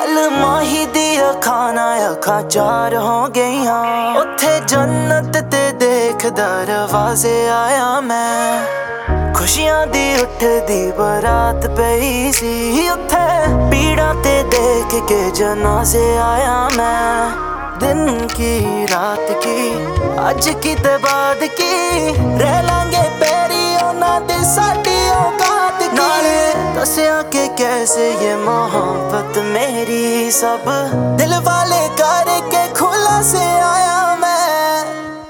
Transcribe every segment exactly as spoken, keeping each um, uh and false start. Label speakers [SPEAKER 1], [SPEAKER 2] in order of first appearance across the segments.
[SPEAKER 1] कल माही दी अखां नाल अखां चार हो गईयां, उत्थे जन्नत ते देख दरवाजे आया मैं। खुशियां दी उठदी बरात पई सी, उत्थे पीड़ा ते देख के जनाजे आया मैं। दिन की रात की अज की ते बाद की, रह लांगे पैरी उन्हां दे साडी औकात की। नाले दस्या के कैसे ये मोहब्बत मेरी सब दिल वाले करके खुला से आया मैं।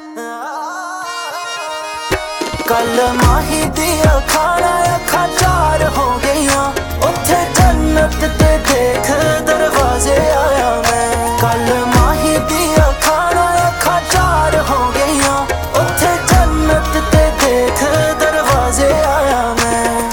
[SPEAKER 1] कल माही दी अखां नाल अखां चार हो गईयां, उत्थे जन्नत ते देख दरवाजे आया मैं। कल माही दी अखां नाल अखां चार हो गईयां, उत्थे जन्नत ते देख दरवाजे आया मैं।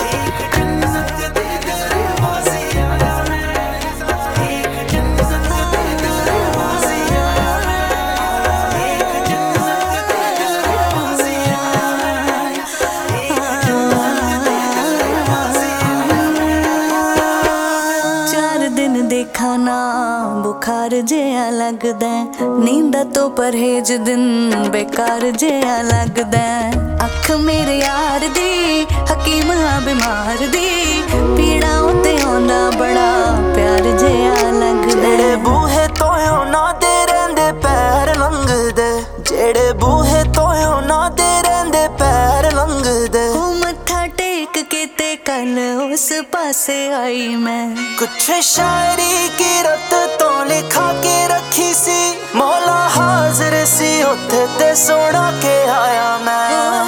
[SPEAKER 2] देखा ना बुखार जेहा लगदा, नींदा तो परहेज दिन बेकार जेहा लगदा। अख मेरे यार दी हकीम हाँ बीमार दी, पीड़ां ते आउंदा बड़ा प्यार जेहा लगदा।
[SPEAKER 1] जेड़े बूहे तोयों ना दे रहिंदे पैर लंघदे, जेड़े बूहे तोयों ना दे रहिंदे पैर लंघदे।
[SPEAKER 2] मत्था टेक के ते कल उस पासे आई मैं।
[SPEAKER 1] कुछ शायरी की रत तो लिखा के रखी सी, मौला हाजिर सी उत्थे ते सोना के आया मैं।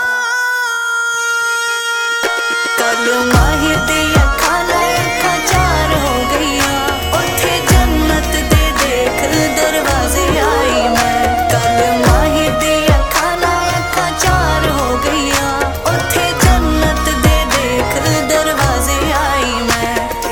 [SPEAKER 2] कल माही दी अखां नाल अखां चार हो गईयां, उत्थे जन्नत दे देख दरवाजे आई मैं। कल माही दी अखां नाल अखां चार हो गईयां, उत्थे जन्नत दे देख दरवाजे आई मैं।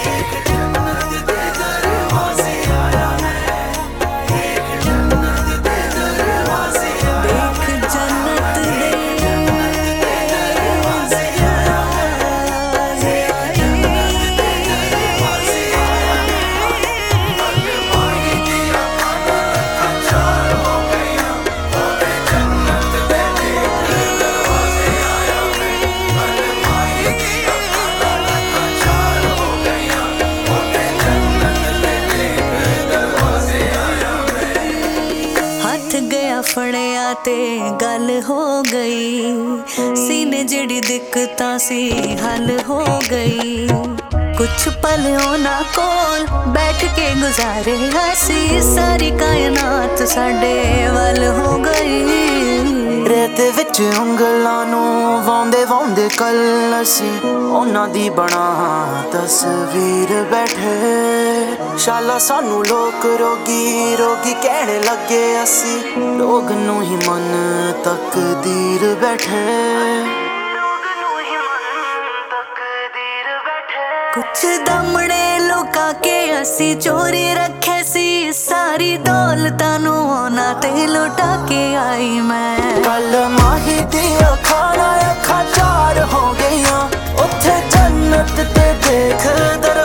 [SPEAKER 2] गया फड़िया ते गल हो गई, सीने जिहड़ी दिक्कतां सी हल हो गई। कुछ पल उन्हां कोल बैठ के गुजारे असी, सारी कायनात साडे वल हो गई।
[SPEAKER 1] रेत विच उंगलां नूं वाउंदे वाउंदे कल असी उन्हां दी बना तस्वीर बैठे। शाला सानू लोक रोगी रोगी कहने लगे, असी लोग नूं ही मन तकदीर बैठे।
[SPEAKER 2] कुछ दमड़े लुका के असी चोरी रखे सी, सारी दौलतां नूं उन्हां ते लुटा के आई मैं।
[SPEAKER 1] कल माही दी अखां नाल अखां चार हो गईयां, उत्थे जन्नत ते देख दर